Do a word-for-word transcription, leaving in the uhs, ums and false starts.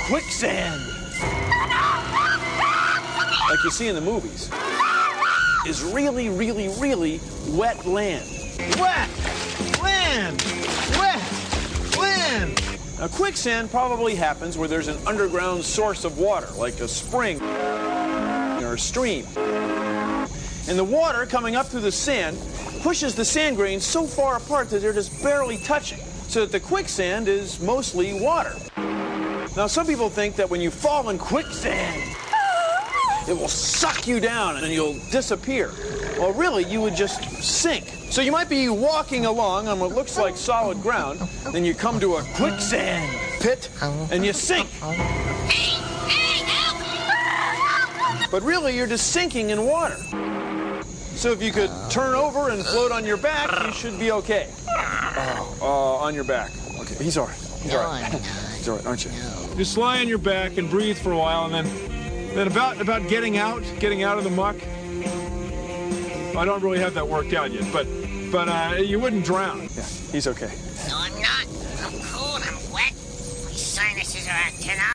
quicksand, like you see in the movies, is really, really, really wet land. Wet land! Wet land! Now, quicksand probably happens where there's an underground source of water, like a spring or a stream. And the water coming up through the sand pushes the sand grains so far apart that they're just barely touching, so that the quicksand is mostly water. Now, some people think that when you fall in quicksand, it will suck you down and you'll disappear. Well, really, you would just sink. So you might be walking along on what looks like solid ground, then you come to a quicksand pit and you sink. But really, you're just sinking in water. So if you could turn over and float on your back, you should be okay. Oh, uh, on your back. Okay, he's all right. He's all right. He's all right, aren't you? Just lie on your back and breathe for a while, and then, then about about getting out, getting out of the muck. I don't really have that worked out yet, but but uh, you wouldn't drown. Yeah, he's okay. No, I'm not. I'm cold. I'm wet. My sinuses are acting up.